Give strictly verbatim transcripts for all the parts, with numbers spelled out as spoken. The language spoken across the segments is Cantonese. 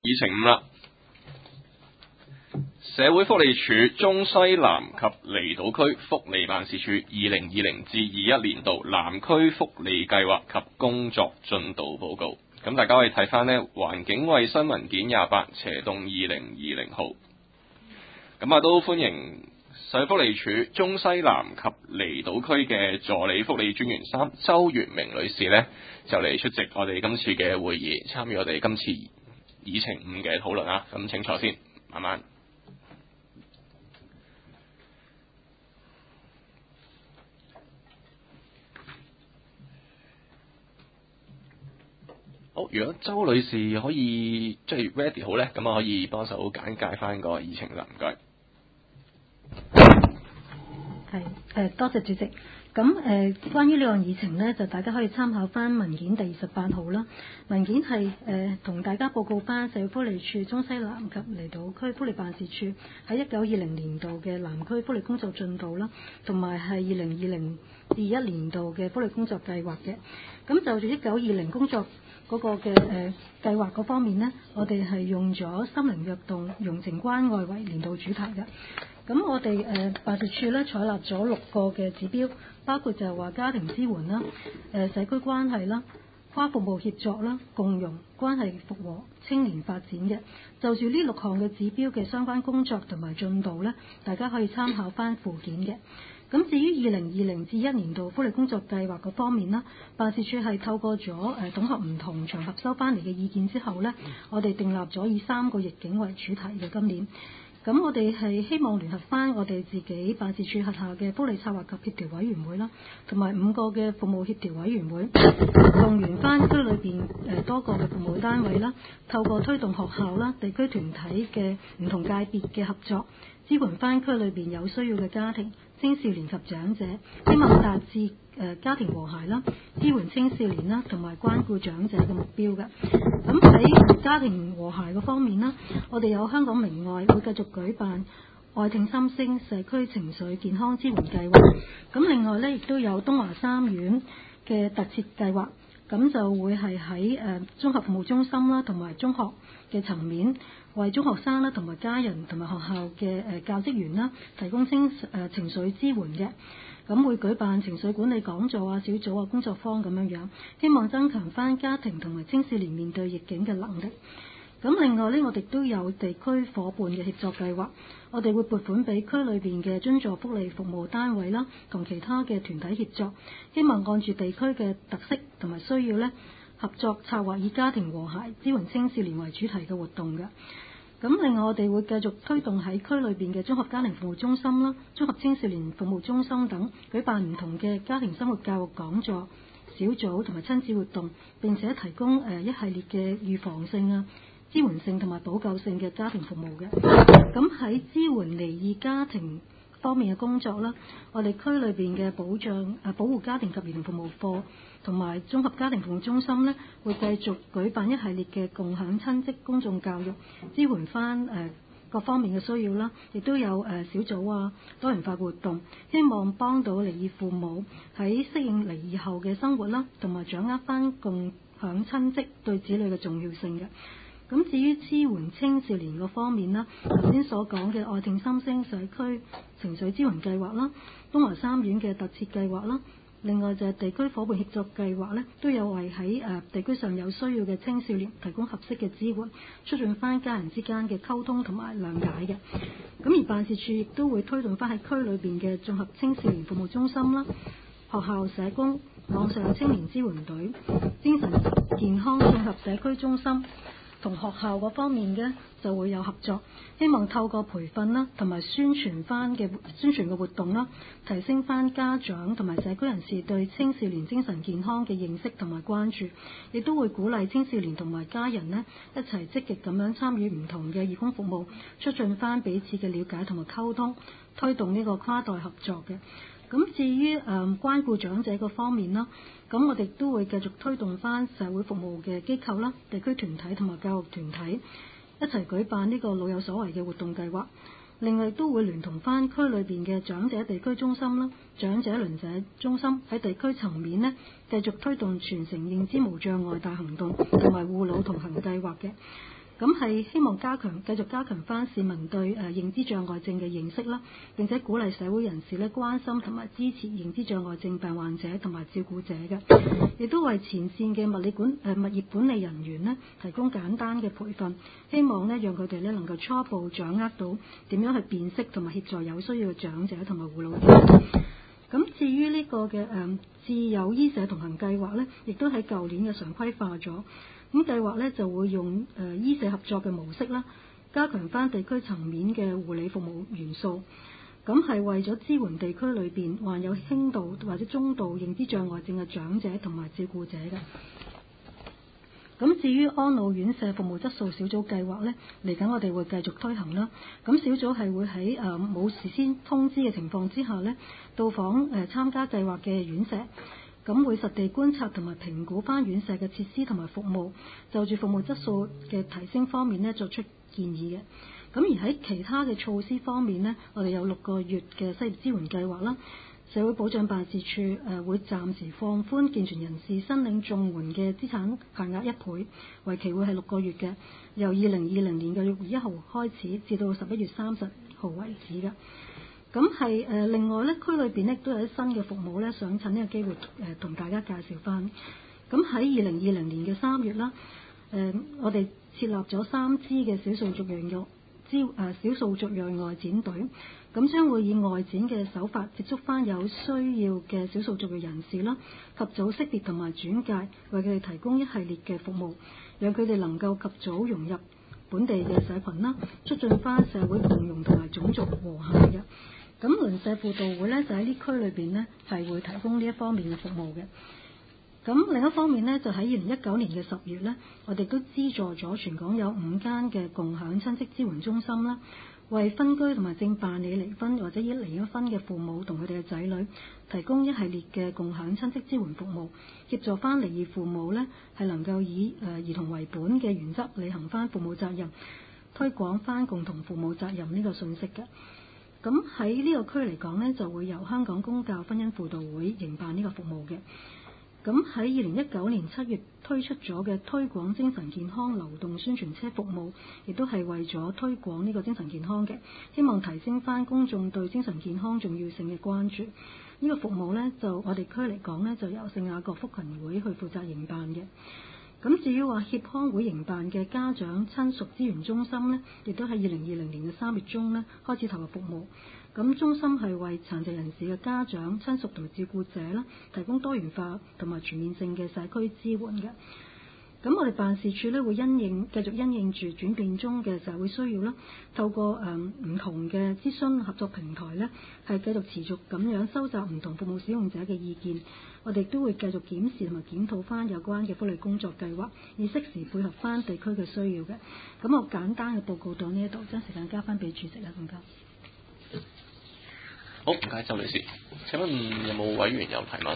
議程五啦，社會福利署中西南及離島區福利辦事處二零二零至二一年度南區福利計劃及工作進度報告。咁大家可以睇翻呢環境衛生文件廿八斜洞二零二零號。咁啊都歡迎社會福利署中西南及離島區嘅助理福利專員三周月明女士呢，就嚟出席我哋今次嘅會議，參與我哋今次議程五嘅討論啊。咁請坐先，慢慢。好，如果周女士可以即係 ready 好呢，咁啊可以幫手簡介翻個議程啦，唔該。 係誒，多謝主席。咁誒、呃，關於呢個議程呢，就大家可以參考翻文件第二十八號啦。文件係誒同大家報告翻社會福利署中西南及離島區福利辦事處喺一九二零年度嘅南區福利工作進度啦，同埋係二零二零至一年度嘅福利工作計劃嘅。咁就住一九二零工作嗰個嘅誒計劃嗰方面呢，我哋係用咗心靈躍動、融情關愛為年度主題嘅。咁我哋誒、呃、辦事處咧採納咗六個嘅指標，包括就係話家庭支援啦、誒、呃、社區關係啦、跨服務協作啦、共融、關係復和、青年發展嘅。就住呢六項嘅指標嘅相關工作同埋進度咧，大家可以參考翻附件嘅。咁至於二零二零至一年度福利工作計劃嗰方面啦，辦事處係透過咗誒統合唔同場合收翻嚟嘅意見之後咧，我哋訂立咗以三個逆境為主題嘅今年。咁我哋係希望聯合翻我哋自己辦事處轄下嘅福利策劃及協調委員會啦，同埋五個嘅服務協調委員會，動員翻區裏邊誒多個嘅服務單位啦，透過推動學校啦、地區團體嘅唔同界別嘅合作，支援翻區裏邊有需要嘅家庭、青少年及長者，希望達至誒家庭和諧啦、支援青少年啦同埋關顧長者嘅目標嘅。咁喺家庭和諧嘅方面啦，我哋有香港明愛會繼續舉辦愛聽心聲社區情緒健康支援計劃。咁另外呢，亦都有東華三院嘅特設計劃，咁就會係喺誒綜合服務中心啦，同埋中學嘅層面，為中學生啦同埋家人同埋學校嘅誒教職員啦提供情誒情緒支援嘅。咁會舉辦情緒管理講座啊、小組啊、工作坊咁樣樣，希望增強翻家庭同埋青少年面對逆境嘅能力。咁另外呢，我哋都有地區夥伴嘅協作計劃，我哋會撥款俾區裏邊嘅津助福利服務單位啦，同其他嘅團體協作，希望按住地區嘅特色同埋需要呢，合作策劃以家庭和諧、支援青少年為主題嘅活動嘅。咁另外我哋會繼續推動喺區裏邊嘅綜合家庭服務中心啦、綜合青少年服務中心等舉辦唔同嘅家庭生活教育講座、小組同埋親子活動，並且提供誒一系列嘅預防性啊、支援性同埋補救性嘅家庭服務嘅。咁喺支援離異家庭方面嘅工作啦，我哋區裏邊嘅保障誒保護家庭及兒童服務課同埋綜合家庭服務中心呢，會繼續舉辦一系列嘅共享親職公眾教育，支援翻誒各方面嘅需要啦，亦都有誒小組啊、多元化活動，希望幫到離異父母喺適應離異後嘅生活啦，同埋掌握翻共享親職對子女嘅重要性嘅。咁至於支援青少年嗰方面啦，頭先所講嘅愛聽心聲社區情緒支援計劃啦，東華三院嘅特設計劃啦，另外就係地區夥伴協作計劃呢，都有為喺誒地區上有需要嘅青少年提供合適嘅支援，促進翻家人之間嘅溝通同埋諒解嘅。咁而辦事處亦都會推動翻喺區裏邊嘅綜合青少年服務中心啦、學校社工、網上青年支援隊、精神健康綜合社區中心，同學校嗰方面嘅就會有合作，希望透過培訓啦，同埋宣傳翻嘅宣傳嘅活動啦，提升翻家長同埋社區人士對青少年精神健康嘅認識同埋關注，亦都會鼓勵青少年同埋家人呢一齊積極咁樣參與唔同嘅義工服務，促進翻彼此嘅了解同埋溝通，推動呢個跨代合作嘅。咁至於誒、呃、關顧長者個方面啦，咁我哋都會繼續推動翻社會服務嘅機構啦、地區團體同埋教育團體一齊舉辦呢個老有所為嘅活動計劃。另外都會聯同翻區裏邊嘅長者地區中心啦、長者鄰舍中心喺地區層面呢，繼續推動傳承認知無障礙大行動同埋護老同行計劃嘅。 咁係希望加強繼續加強翻市民對誒認知障礙症嘅認識啦，並且鼓勵社會人士咧關心同埋支持認知障礙症病患者同埋照顧者嘅，亦都為前線嘅物理管誒、呃、物業管理人員咧提供簡單嘅培訓，希望咧讓佢哋咧能夠初步掌握到點樣去辨識同埋協助有需要嘅長者同埋護老者。咁至於呢個嘅誒自有醫社同行計劃咧，亦都喺舊年嘅常規化咗。咁計劃咧就會用誒、呃、醫社合作嘅模式啦，加強翻地區層面嘅護理服務元素。咁係為咗支援地區裏邊患有輕度或者中度認知障礙症嘅長者同埋照顧者嘅。咁至於安老院舍服務質素小組計劃呢，嚟緊我哋會繼續推行啦。咁小組係會喺誒冇事先通知嘅情況之下呢，到訪誒、呃、參加計劃嘅院舍。咁會實地觀察同埋評估翻院舍嘅設施同埋服務，就住服務質素嘅提升方面呢作出建議嘅。咁而喺其他嘅措施方面呢，我哋有六個月嘅失業支援計劃啦。社會保障辦事處誒、呃、會暫時放寬健全人士申領綜援嘅資產限額一倍，為期會係六個月嘅，由二零二零年嘅六月一號開始，至到十一月三十號為止嘅。咁係誒另外咧，區裏邊咧都有啲新嘅服務咧，想趁呢個機會誒同、呃、大家介紹翻。咁喺二零二零年嘅三月啦，誒、呃、我哋設立咗三支嘅少數族裔嘅支誒少數族裔外展隊，咁將會以外展嘅手法接觸翻有需要嘅少數族裔人士啦，及早識別同埋轉介，為佢哋提供一系列嘅服務，讓佢哋能夠及早融入本地嘅社群啦，促進翻社會共融同埋種族和諧嘅。咁鄰舍輔導會咧就喺呢區裏邊呢係會提供呢一方面嘅服務嘅。咁另一方面呢，就喺二零一九年嘅十月呢，我哋都資助咗全港有五間嘅共享親戚支援中心啦，為分居同埋正辦理離婚或者已離咗婚嘅父母同佢哋嘅仔女提供一系列嘅共享親戚支援服務，協助翻離異父母呢係能夠以誒、呃、兒童為本嘅原則履行翻父母責任，推廣翻共同父母責任呢個信息嘅。咁喺呢個區嚟講呢，就會由香港公教婚姻輔導會營辦呢個服務嘅。咁喺二零一九年七月推出咗嘅推廣精神健康流動宣傳車服務，亦都係為咗推廣呢個精神健康嘅，希望提升翻公眾對精神健康重要性嘅關注。呢個服務呢，就我哋區嚟講呢，就由聖雅各福群會去負責營辦嘅。咁至於話協康會營辦嘅家長親屬資源中心呢，亦都喺二零二零年嘅三月中呢開始投入服務。咁中心係為殘疾人士嘅家長親屬同埋照顧者啦，提供多元化同埋全面性嘅社區支援嘅。咁我哋辦事處咧會因應繼續因應住轉變中嘅社會需要啦，透過誒唔、呃、同嘅諮詢合作平台咧，係繼續持續咁樣收集唔同服務使用者嘅意見。我哋都會繼續檢視同埋檢討翻有關嘅福利工作計劃，以適時配合翻地區嘅需要嘅。咁我簡單嘅報告到呢一度，將時間交翻俾主席啦，唔該。 好，唔該，周女士。請問有冇委員有提問？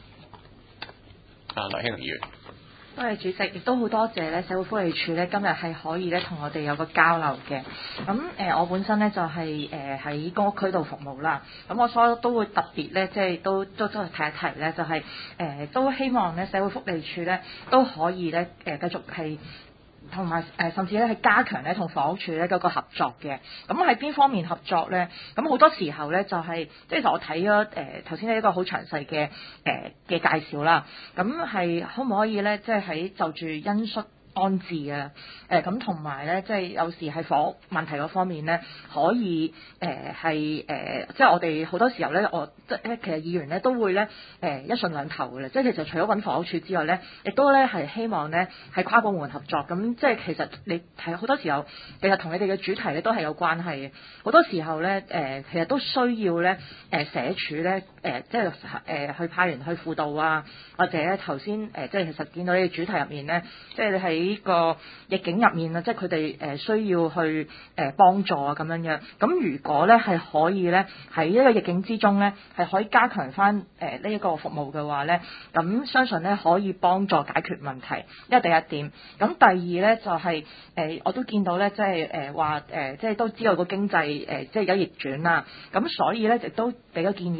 啊，黎興議員。 多謝主席，亦都好多謝咧社會福利署咧今日係可以咧同我哋有個交流嘅。咁誒、呃，我本身咧就係誒喺公屋區度服務啦。咁我所以都會特別咧，即係都都都係提一提咧，就係、是、誒、呃、都希望咧社會福利署咧都可以咧誒、呃、繼續係。同埋誒，甚至咧係加強咧同房屋署咧嗰個合作嘅。咁喺邊方面合作咧？咁好多時候咧就係、是，即係我睇咗誒頭先呢一個好詳細嘅誒嘅介紹啦。咁係可唔可以咧，即係喺就住因素安置啊，誒咁同埋咧，即係有時係房屋問題嗰方面咧，可以誒係誒，即係我哋好多時候咧，我即係其實議員咧都會咧誒、呃、一順兩頭嘅啦，即係其實除咗揾房屋署之外咧，亦都咧係希望咧係跨部門合作，咁即係其實你睇好多時候，其實同你哋嘅主題咧都係有關係嘅，好多時候咧誒、呃、其實都需要咧誒、呃、社署咧誒即係誒、呃、去派員去輔導啊，或者咧頭先誒即係其實見到呢個主題入面咧，即係你喺呢個逆境入面啊，即係佢哋誒需要去誒幫助啊咁樣樣。咁如果咧係可以咧喺呢個逆境之中咧係可以加強翻誒呢一個服務嘅話咧，咁相信咧可以幫助解決問題。呢個第一點。咁第二咧就係、是、誒、呃、我都見到咧即係誒話誒即係都知道個經濟誒、呃、即係而家逆轉啦。咁所以咧亦都俾個建議就係咧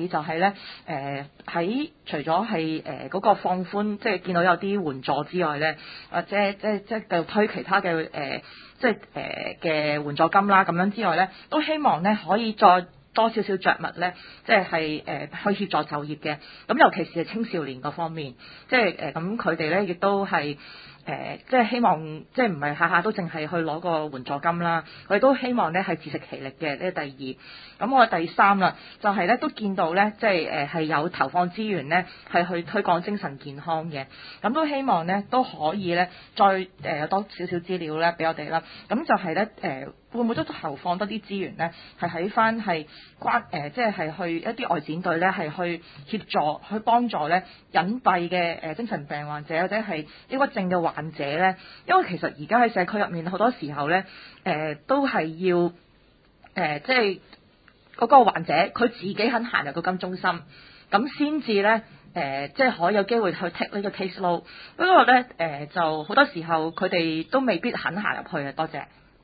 咧，誒喺除咗係誒嗰個放寬，即係見到有啲援助之外咧，或者即係即係繼續推其他嘅誒、呃，即係誒嘅援助金啦咁樣之外咧，都希望咧可以再多少少着墨咧，即係係誒去協助就業嘅。咁尤其是係青少年嗰方面，即係誒咁佢哋咧亦都係。誒、呃，即係希望，即係唔係下下都淨係去攞個援助金啦。我哋都希望咧係自食其力嘅。呢第二，咁我第三啦，就係、是、咧都見到咧，即係誒係有投放資源咧，係去推廣精神健康嘅。咁都希望咧都可以咧，再誒有、呃、多少少資料咧俾我哋啦。咁就係咧誒，會唔會都投放多啲資源咧？係喺翻係關誒，即係係去一啲外展隊咧，係去協助去幫助咧隱蔽嘅誒精神病患者或者係抑鬱症嘅患者咧，因為其實而家喺社區入面好多時候咧，誒、呃、都係要誒、呃、即係嗰個患者佢自己肯行入個金中心，咁先至咧誒即係可以有機會去 take 呢個 case load。不過咧誒就好多時候佢哋都未必肯行入去啊。多謝。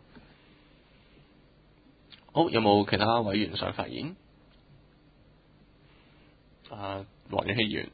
好，有冇其他委員想發言？啊，黃遠熙議員。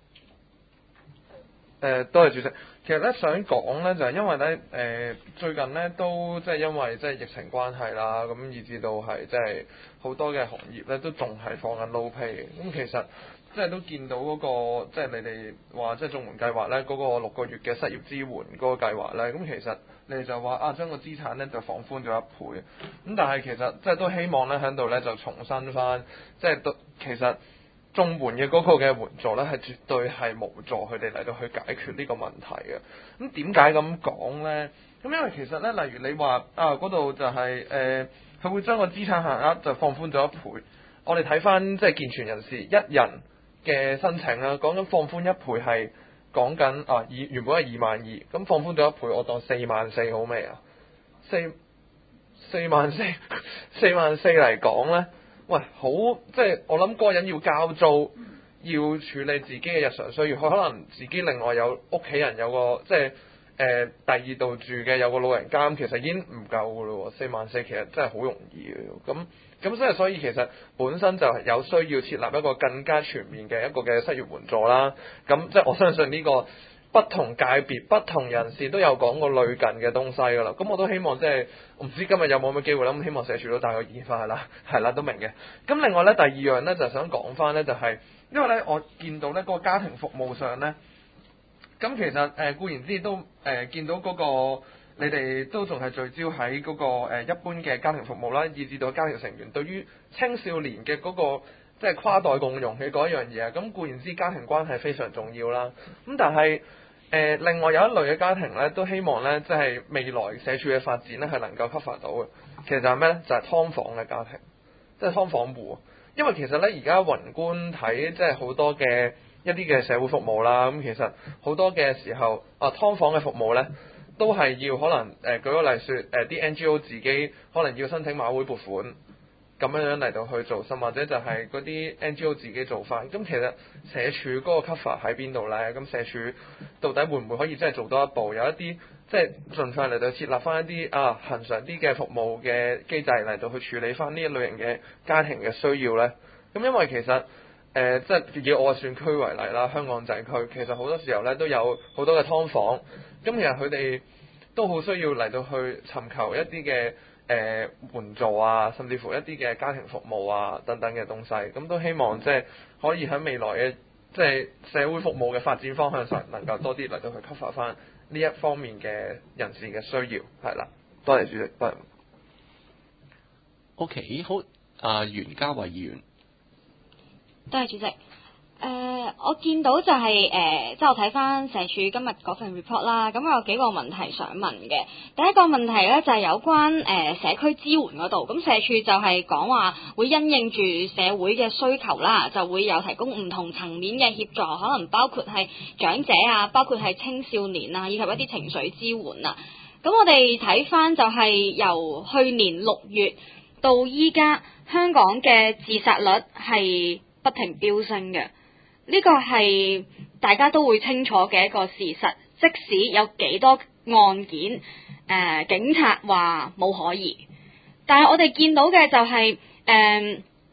誒，多謝主席。其實咧想講咧就係因為咧誒、呃、最近咧都即係因為即係疫情關係啦，咁以至到係即係好多嘅行業咧都仲係放緊 low pay 嘅。咁其實即係都見到嗰、那個即係你哋話即係綜援計劃咧嗰個六個月嘅失業支援嗰個計劃咧，咁其實你哋就話啊將個資產咧就放寬咗一倍。咁但係其實即係都希望咧喺度咧就重申翻，即係都其實。綜援嘅嗰個嘅援助咧，係絕對係無助佢哋嚟到去解決呢個問題嘅。咁點解咁講咧？咁因為其實咧，例如你話啊嗰度就係、是、誒，佢、呃、會將個資產限額就放寬咗一倍。我哋睇翻即係健全人士一人嘅申請啦，講緊放寬一倍係講緊啊，二原本係二萬二，咁放寬咗一倍，我當四萬四好未啊？四四萬四四萬四嚟講咧。喂，好，即係我諗嗰個人要交租，要處理自己嘅日常需要，佢可能自己另外有屋企人有個即係誒、呃、第二度住嘅有個老人家，其實已經唔夠噶咯，四萬四其實真係好容易嘅，咁咁即係所以其實本身就係有需要設立一個更加全面嘅一個嘅失業援助啦，咁即係我相信呢、這個。不同界別、不同人士都有講過類近嘅東西噶啦，咁我都希望即係，我唔知今日有冇咁嘅機會啦，咁希望社署都帶個意見翻係啦，係啦都明嘅。咁另外咧，第二樣咧就想講翻咧，就係因為咧我見到咧嗰個家庭服務上咧，咁其實誒、呃、固然之都誒、呃、見到嗰、嗰個你哋都仲係聚焦喺嗰、嗰個、呃、一般嘅家庭服務啦，以至到家庭成員對於青少年嘅嗰、嗰個。即係跨代共融嘅嗰一樣嘢，咁固然之家庭關係非常重要啦。咁但係誒、呃，另外有一類嘅家庭咧，都希望咧，即係未來社署嘅發展咧，係能夠 cover 到嘅。其實就係咩咧？就係、是、劏房嘅家庭，即係劏房戶。因為其實咧，而家宏觀睇，即係好多嘅一啲嘅社會服務啦。咁其實好多嘅時候，啊劏房嘅服務咧，都係要可能誒、呃，舉個例説，誒、呃、啲 N G O 自己可能要申請馬會撥款。咁樣樣嚟到去做，甚或者就係嗰啲 N G O 自己做翻。咁其實社署嗰個 cover 喺邊度咧？咁社署到底會唔會可以真係做多一步？有一啲即係盡快嚟到設立翻一啲啊恆常啲嘅服務嘅機制嚟到去處理翻呢一類型嘅家庭嘅需要咧？咁因為其實誒、呃、即係以我嘅選區為例啦，香港仔區其實好多時候咧都有好多嘅劏房，咁其實佢哋都好需要嚟到去尋求一啲嘅。誒、呃、援助啊，甚至乎一啲嘅家庭服務啊等等嘅東西，咁都希望即係可以喺未來嘅即係社會服務嘅發展方向上，能夠多啲嚟到去 cover 翻呢一方面嘅人士嘅需要，係啦。多謝主席，多謝。 OK， 好，啊、呃、袁嘉蔚議員， 多謝主席。誒、呃，我見到就係、是、誒、呃，即係我睇翻社署今日嗰份 report 啦，咁我有幾個問題想問嘅。第一個問題咧就係、是、有關誒、呃、社區支援嗰度，咁社署就係講話會因應住社會嘅需求啦，就會有提供唔同層面嘅協助，可能包括係長者啊，包括係青少年啊，以及一啲情緒支援啊。咁我哋睇翻就係由去年六月到依家，香港嘅自殺率係不停飆升嘅。呢個係大家都會清楚嘅一個事實，即使有幾多案件，誒、呃、警察話冇可疑，但係我哋見到嘅就係誒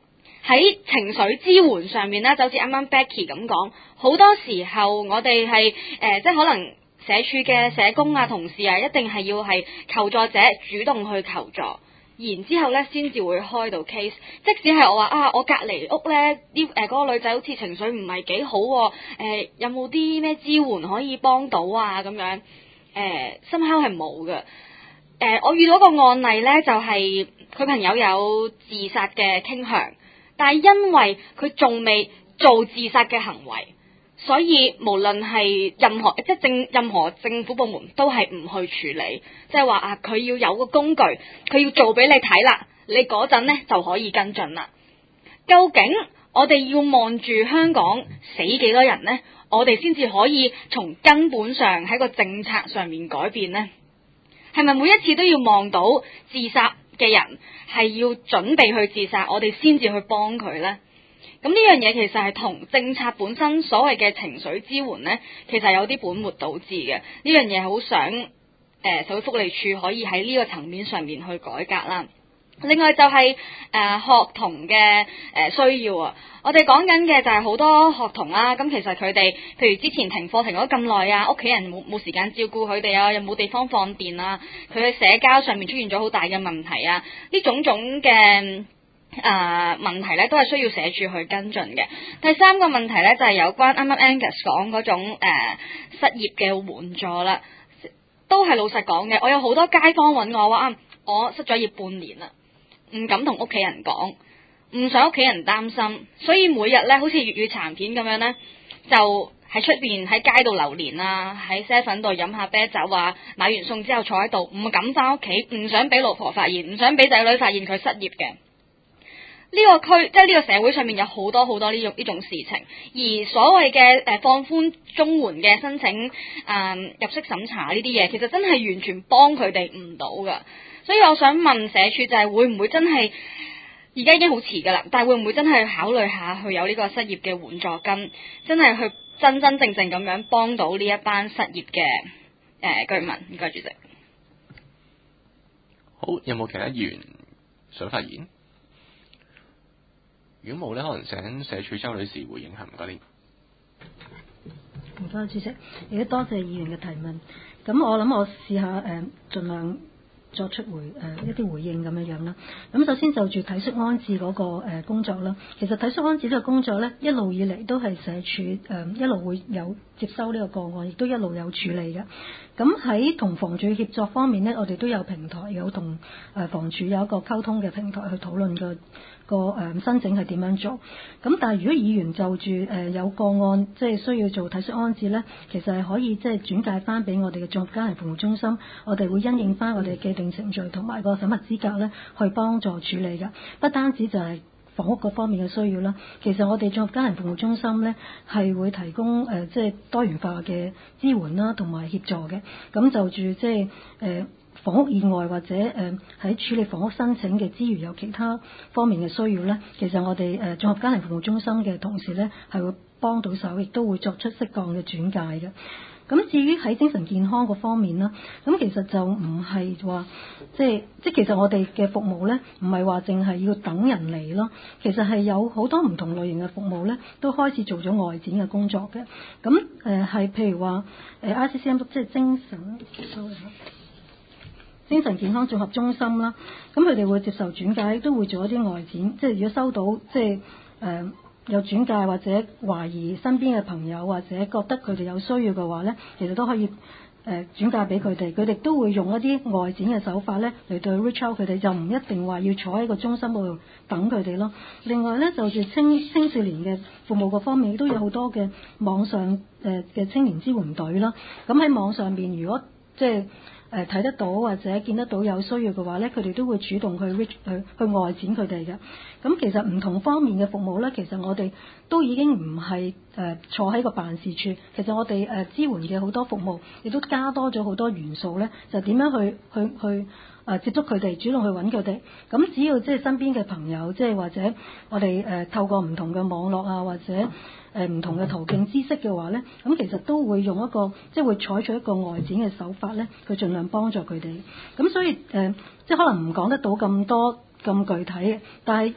喺情緒支援上面咧，就好似啱啱 Becky 咁講，好多時候我哋係誒即係可能社署嘅社工啊、同事啊，一定係要係求助者主動去求助。然之後咧，先至會開到 case。即使係我話啊，我隔離屋咧，呢誒嗰個女仔好似情緒唔係幾好喎、呃，有冇啲咩支援可以幫到啊？咁樣誒，深刻係冇嘅。誒，我遇到個案例咧，就係、是、佢朋友有自殺嘅傾向，但係因為佢仲未做自殺嘅行為。所以無論係任何即係政任何政府部門都係唔去處理，即係話啊，佢要有個工具，佢要做俾你睇啦，你嗰陣呢就可以跟進啦。究竟我哋要望住香港死幾多人呢？我哋先至可以從根本上喺個政策上面改變呢？係咪每一次都要望到自殺嘅人係要準備去自殺，我哋先至去幫佢呢？咁呢樣嘢其實係同政策本身所謂嘅情緒支援呢，其實有啲本末倒置嘅。呢樣嘢好想誒、呃、社會福利署可以喺呢個層面上面去改革啦。另外就係、是、誒、呃、學童嘅誒、呃、需要啊，我哋講緊嘅就係好多學童啦。咁其實佢哋譬如之前停課停咗咁耐啊，屋企人冇冇時間照顧佢哋啊，又冇地方放電啊，佢嘅社交上面出現咗好大嘅問題啊，呢種種嘅誒、呃、問題咧都係需要社署去跟進嘅。第三個問題咧就係、是、有關啱啱 Angus 講嗰種、呃、失業嘅援助啦，都係老實講嘅。我有好多街坊揾我話啊，我失咗業半年啦，唔敢同屋企人講，唔想屋企人擔心，所以每日咧好似粵語殘片咁樣咧，就喺出邊喺街度流連啊，喺 seven 度飲下啤酒啊，買完餸之後坐喺度，唔敢翻屋企，唔想俾老婆發現，唔想俾仔女發現佢失業嘅。呢個區即係呢個社會上面有好多好多呢種呢種事情，而所謂嘅誒、呃、放寬綜援嘅申請啊、呃、入息審查呢啲嘢，其實真係完全幫佢哋唔到噶。所以我想問社署就係會唔會真係而家已經好遲噶啦，但係會唔會真係考慮下去有呢個失業嘅援助金，真係去真真正正咁樣幫到呢一班失業嘅誒、呃、居民？唔該主席。 好，有冇其他議員想發言？如果冇咧，可能請社署周女士回應下，唔該你。 唔該主席，亦都多謝議員嘅提問。咁我諗我試下誒、呃，盡量作出回誒、呃、一啲回應咁樣樣啦。咁首先就住體恤安置嗰、那個、呃、工作啦，其實體恤安置呢個工作咧，一路以嚟都係社署誒、呃、一路會有接收呢個個案，亦都一路有處理嘅。咁喺同房署協作方面呢，我哋都有平台，有同誒房署有一個溝通嘅平台去討論個個誒申請係點樣做。咁但係如果議員就住誒有個案即係需要做體恤安置呢，其實係可以即係轉介翻俾我哋嘅綜合家庭服務中心，我哋會因應翻我哋既定程序同埋個審核資格呢，去幫助處理嘅。不單止就係房屋嗰方面嘅需要啦，其實我哋綜合家庭服務中心呢係會提供誒、呃、即係多元化嘅支援啦，同埋協助嘅。咁就住即係誒、呃、房屋以外或者誒喺、呃、處理房屋申請嘅之餘有其他方面嘅需要呢，其實我哋誒綜合家庭服務中心嘅同事呢係會幫到手，亦都會作出適當嘅轉介嘅。咁至於喺精神健康嗰方面啦，咁其實就唔係話即係即係其實我哋嘅服務呢，唔係話淨係要等人嚟咯，其實係有好多唔同類型嘅服務呢，都開始做咗外展嘅工作嘅。咁誒係譬如話誒 I C C M 即係精神 sorry 精神健康綜合中心啦，咁佢哋會接受轉介，都會做一啲外展，即係如果收到即係誒。呃有轉介或者懷疑身邊嘅朋友或者覺得佢哋有需要嘅話呢，其實都可以誒、呃、轉介俾佢哋，佢哋都會用一啲外展嘅手法呢嚟到 reach out 佢哋，就唔一定話要坐喺個中心嗰度等佢哋咯。另外呢，就住青青少年嘅服務嗰方面，都有好多嘅網上誒嘅青年支援隊啦。咁喺網上邊，如果即係誒睇得到或者見得到有需要嘅話呢，佢哋都會主動去 reach 去去外展佢哋嘅。咁其實唔同方面嘅服務呢，其實我哋都已經唔係誒坐喺個辦事處，其實我哋誒、呃、支援嘅好多服務，亦都加多咗好多元素呢，就點樣去去去誒、呃、接觸佢哋，主動去揾佢哋。咁只要即係身邊嘅朋友，即係或者我哋誒、呃、透過唔同嘅網絡啊，或者誒唔、呃、同嘅途徑知識嘅話呢，咁其實都會用一個即係會採取一個外展嘅手法呢，去盡量幫助佢哋。咁所以誒、呃，即係可能唔講得到咁多咁具體嘅，但係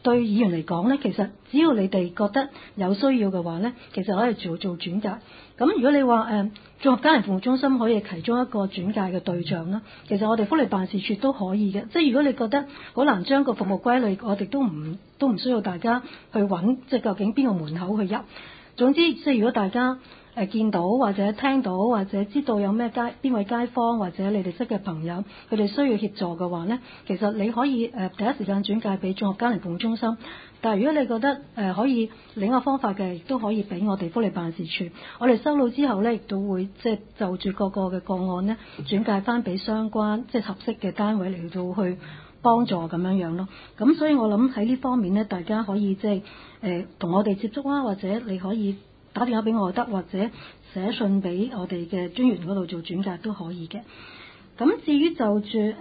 對議員嚟講呢，其實只要你哋覺得有需要嘅話呢，其實可以做做轉介。咁如果你話誒綜合家庭服務中心可以其中一個轉介嘅對象啦，其實我哋福利辦事處都可以嘅。即係如果你覺得好難將個服務歸類，我哋都唔都唔需要大家去揾，即係究竟邊個門口去入。總之，即係如果大家誒、呃、見到或者聽到或者知道有咩街邊位街坊或者你哋識嘅朋友，佢哋需要協助嘅話呢，其實你可以誒、呃、第一時間轉介俾綜合家庭服務中心。但係如果你覺得誒、呃、可以另一個方法嘅，亦都可以俾我哋福利辦事處。我哋收到之後呢，亦都會即係就住個個嘅個案呢，轉介翻俾相關即係合適嘅單位嚟到去幫助咁樣樣咯。咁所以我諗喺呢方面呢，大家可以即係誒同我哋接觸啦，或者你可以打電話俾我得，或者寫信俾我哋嘅專員嗰度做轉介都可以嘅。咁至於就住誒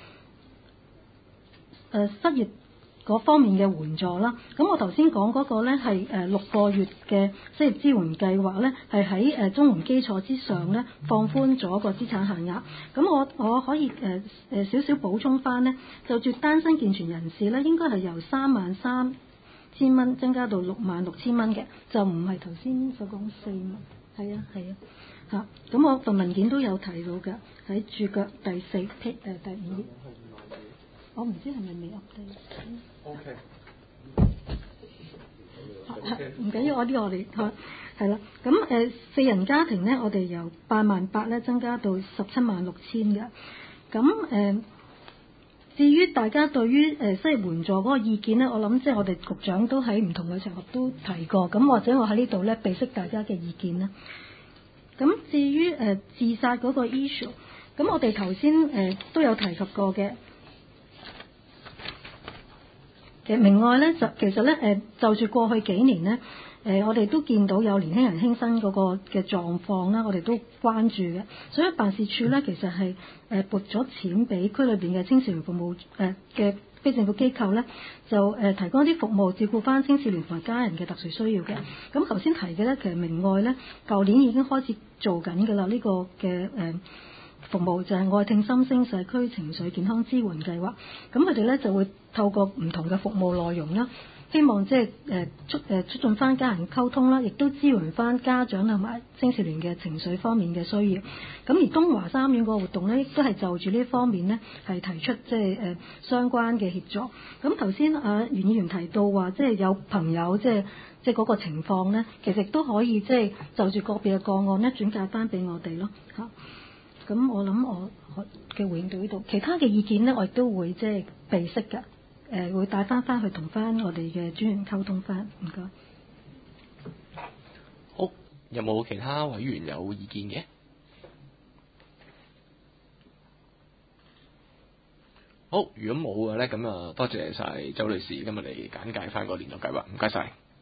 誒失業嗰方面嘅援助啦，咁我頭先講嗰個咧係誒六個月嘅失業支援計劃咧，係喺誒綜援基礎之上咧放寬咗個資產限額。咁我我可以誒誒少少補充翻咧，就住單身健全人士咧，應該係由三萬三千蚊增加到六萬六千蚊嘅，就唔係頭先所講四萬。係啊係啊嚇，咁我份文件都有提到嘅，喺注腳第四批誒第五頁。我唔知係咪未 update。O K。唔緊要，我呢個我哋嚇係啦。咁誒、呃、四人家庭咧，我哋由八萬八咧增加到十七萬六千嘅。咁誒、呃，至於大家對於誒失業援助嗰個意見咧，我諗即係我哋局長都喺唔同嘅場合都提過。咁或者我喺呢度咧備悉大家嘅意見啦。咁至於誒、呃、自殺嗰個 issue，咁我哋頭先誒都有提及過嘅。其實明愛咧就其實咧誒就住過去幾年咧誒我哋都見到有年輕人輕生嗰個嘅狀況啦，我哋都關注嘅，所以辦事處咧其實係誒撥咗錢俾區裏邊嘅青少年服務誒嘅非政府機構咧，就誒提供一啲服務照顧翻青少年同埋家人嘅特殊需要嘅。咁頭先提嘅咧，其實明愛咧舊年已經開始做緊㗎啦，呢個嘅誒服務就係愛聽心聲社區情緒健康支援計劃。咁佢哋咧就會透過唔同嘅服務內容啦，希望即係誒促誒促進翻家人溝通啦，亦都支援翻家長同埋青少年嘅情緒方面嘅需要。咁而東華三院個活動咧，亦都係就住呢方面咧係提出即係誒相關嘅協助。咁頭先啊袁議員提到話，即係有朋友即係即係嗰個情況咧，其實都可以即係就住個別嘅個案咧轉介翻俾我哋咯嚇。咁我諗我嘅回應到呢度，其他嘅意見咧我亦都會即係備悉㗎。誒、呃、會帶翻翻去同翻我哋嘅專員溝通翻，唔該。 好，有冇其他委員有意見嘅？好，如果冇嘅咧，咁啊多謝晒周女士今日嚟簡介翻個年度計劃，唔該晒。